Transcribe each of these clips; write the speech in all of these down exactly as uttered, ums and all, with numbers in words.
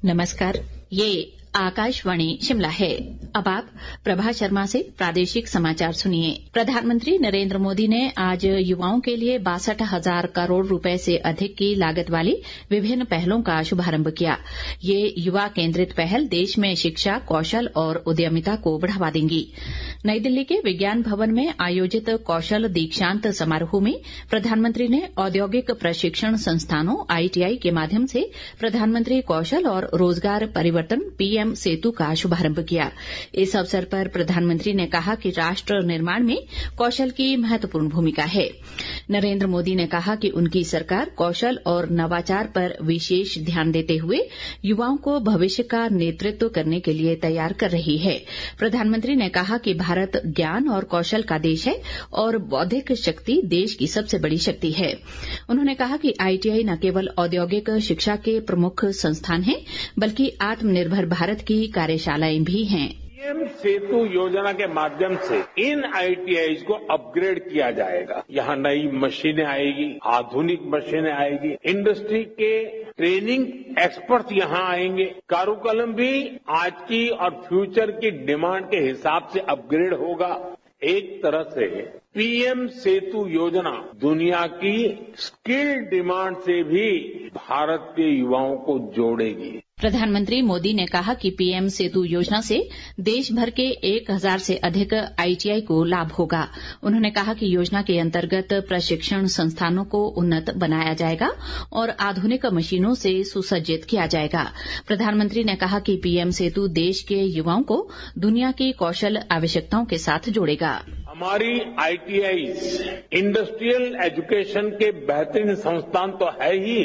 नमस्कार, ये आकाशवाणी शिमला है। अब आप प्रभा शर्मा से प्रादेशिक समाचार सुनिए। प्रधानमंत्री नरेंद्र मोदी ने आज युवाओं के लिए बासठ हजार करोड़ रुपए से अधिक की लागत वाली विभिन्न पहलों का शुभारंभ किया। ये युवा केंद्रित पहल देश में शिक्षा, कौशल और उद्यमिता को बढ़ावा देंगी। नई दिल्ली के विज्ञान भवन में आयोजित कौशल दीक्षांत समारोह में प्रधानमंत्री ने औद्योगिक प्रशिक्षण संस्थानों आईटीआई के माध्यम से प्रधानमंत्री कौशल और रोजगार परिवर्तन पीएम सेतु का शुभारंभ किया। इस अवसर पर प्रधानमंत्री ने कहा कि राष्ट्र निर्माण में कौशल की महत्वपूर्ण भूमिका है। नरेंद्र मोदी ने कहा कि उनकी सरकार कौशल और नवाचार पर विशेष ध्यान देते हुए युवाओं को भविष्य का नेतृत्व करने के लिए तैयार कर रही है। प्रधानमंत्री ने कहा कि भारत ज्ञान और कौशल का देश है और बौद्धिक शक्ति देश की सबसे बड़ी शक्ति है। उन्होंने कहा कि आईटीआई न केवल औद्योगिक शिक्षा के प्रमुख संस्थान हैं, बल्कि आत्मनिर्भर भारत की कार्यशालाएं भी हैं। पीएम सेतु योजना के माध्यम से इन आईटीआई को अपग्रेड किया जाएगा। यहाँ नई मशीनें आएगी, आधुनिक मशीनें आएगी, इंडस्ट्री के ट्रेनिंग एक्सपर्ट यहाँ आएंगे। कारुकलम भी आज की और फ्यूचर की डिमांड के हिसाब से अपग्रेड होगा। एक तरह से पीएम सेतु योजना दुनिया की स्किल डिमांड से भी भारत के युवाओं को जोड़ेगी। प्रधानमंत्री मोदी ने कहा कि पीएम सेतु योजना से देश भर के एक हजार से अधिक आईटीआई को लाभ होगा। उन्होंने कहा कि योजना के अंतर्गत प्रशिक्षण संस्थानों को उन्नत बनाया जाएगा और आधुनिक मशीनों से सुसज्जित किया जाएगा। प्रधानमंत्री ने कहा कि पीएम सेतु देश के युवाओं को दुनिया की कौशल आवश्यकताओं के साथ जोड़ेगा। हमारी आईटीआई इंडस्ट्रियल एजुकेशन के बेहतरीन संस्थान तो है ही,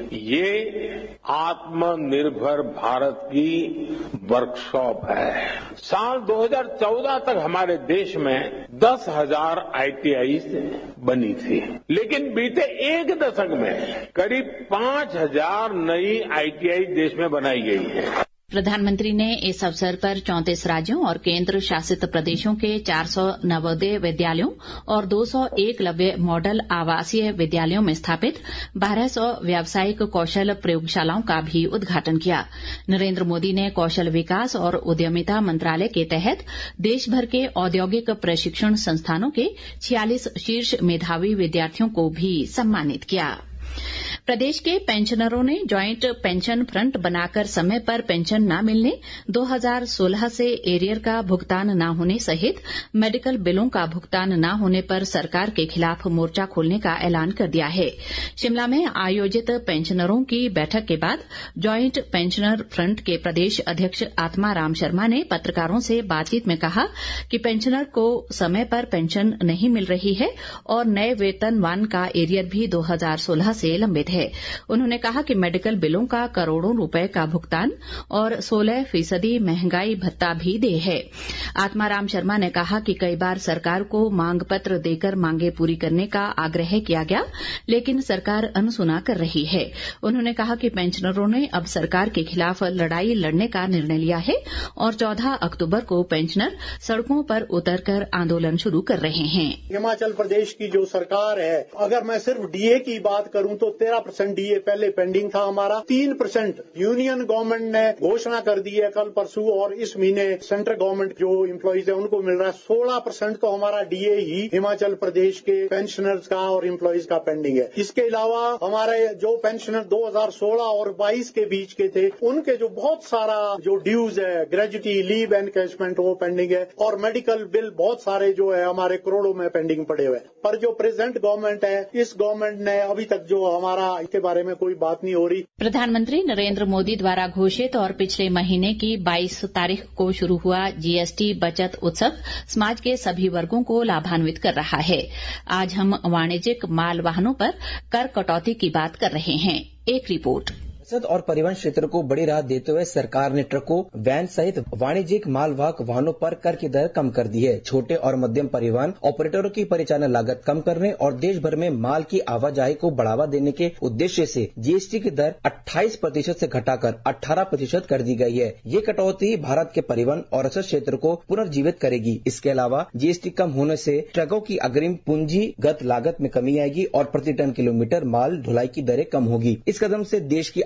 ये आत्मनिर्भर भारत की वर्कशॉप है। साल दो हज़ार चौदह तक हमारे देश में दस हजार आईटीआई बनी थी, लेकिन बीते एक दशक में करीब पांच हजार नई आईटीआई देश में बनाई गई है। प्रधानमंत्री ने इस अवसर पर चौंतीस राज्यों और केंद्र शासित प्रदेशों के चार सौ नवोदय विद्यालयों और दो सौ एकलव्य मॉडल आवासीय विद्यालयों में स्थापित बारह सौ व्यावसायिक कौशल प्रयोगशालाओं का भी उद्घाटन किया। नरेंद्र मोदी ने कौशल विकास और उद्यमिता मंत्रालय के तहत देश भर के औद्योगिक प्रशिक्षण संस्थानों के छियालीस शीर्ष मेधावी विद्यार्थियों को भी सम्मानित किया। प्रदेश के पेंशनरों ने ज्वाइंट पेंशन फ्रंट बनाकर समय पर पेंशन न मिलने, दो हज़ार सोलह से एरियर का भुगतान न होने सहित मेडिकल बिलों का भुगतान न होने पर सरकार के खिलाफ मोर्चा खोलने का ऐलान कर दिया है। शिमला में आयोजित पेंशनरों की बैठक के बाद ज्वाइंट पेंशनर फ्रंट के प्रदेश अध्यक्ष आत्माराम शर्मा ने पत्रकारों से बातचीत में कहा कि पेंशनर को समय पर पेंशन नहीं मिल रही है और नए वेतनमान का एरियर भी दो हज़ार सोलह से लंबित है। उन्होंने कहा कि मेडिकल बिलों का करोड़ों रुपए का भुगतान और सोलह फीसदी महंगाई भत्ता भी देय है। आत्माराम शर्मा ने कहा कि कई बार सरकार को मांग पत्र देकर मांगे पूरी करने का आग्रह किया गया, लेकिन सरकार अनसुना कर रही है। उन्होंने कहा कि पेंशनरों ने अब सरकार के खिलाफ लड़ाई लड़ने का निर्णय लिया है और चौदह अक्टूबर को पेंशनर सड़कों पर उतरकर आंदोलन शुरू कर रहे हैं। हिमाचल प्रदेश की जो सरकार है, अगर मैं सिर्फ डीए की बात करूं तो तेरह परसेंट डीए पहले पेंडिंग था हमारा। तीन परसेंट यूनियन गवर्नमेंट ने घोषणा कर दी है कल परसों, और इस महीने सेंट्रल गवर्नमेंट जो एम्प्लॉइज है उनको मिल रहा है। सोलह परसेंट तो हमारा डीए ही हिमाचल प्रदेश के पेंशनर्स का और एम्प्लॉइज का पेंडिंग है। इसके अलावा हमारे जो पेंशनर दो हज़ार सोलह और बाईस के बीच के थे, उनके जो बहुत सारा जो ड्यूज है, ग्रेजुटी, लीव एनकैशमेंट, वो पेंडिंग है, और मेडिकल बिल बहुत सारे जो है हमारे करोड़ों में पेंडिंग पड़े हुए। पर जो प्रेजेंट गवर्नमेंट है, इस गवर्नमेंट ने अभी तक जो हमारा इसके बारे में कोई बात नहीं हो रही। प्रधानमंत्री नरेंद्र मोदी द्वारा घोषित और पिछले महीने की बाईस तारीख को शुरू हुआ जीएसटी बचत उत्सव समाज के सभी वर्गों को लाभान्वित कर रहा है। आज हम वाणिज्यिक माल वाहनों पर कर कटौती की बात कर रहे हैं। एक रिपोर्ट। रसद और परिवहन क्षेत्र को बड़ी राहत देते हुए सरकार ने ट्रकों, वैन सहित वाणिज्यिक मालवाहक वाहनों पर कर की दर कम कर दी है। छोटे और मध्यम परिवहन ऑपरेटरों की परिचालन लागत कम करने और देश भर में माल की आवाजाही को बढ़ावा देने के उद्देश्य से जीएसटी की दर अट्ठाईस प्रतिशत से घटाकर अठारह प्रतिशत कर दी गई है। ये कटौती भारत के परिवहन और रसद क्षेत्र को पुनर्जीवित करेगी। इसके अलावा जीएसटी कम होने से ट्रकों की अग्रिम पूंजीगत लागत में कमी आएगी और प्रति टन किलोमीटर माल ढुलाई की दरें कम होगी। इस कदम से देश की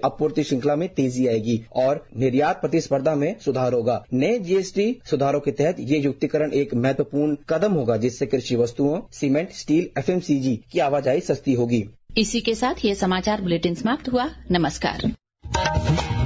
आपूर्ति श्रृंखला में तेजी आएगी और निर्यात प्रतिस्पर्धा में सुधार होगा। नए जीएसटी सुधारों के तहत ये युक्तिकरण एक महत्वपूर्ण कदम होगा, जिससे कृषि वस्तुओं, सीमेंट, स्टील, एफएमसीजी की आवाजाही सस्ती होगी। इसी के साथ ये समाचार बुलेटिन समाप्त हुआ। नमस्कार।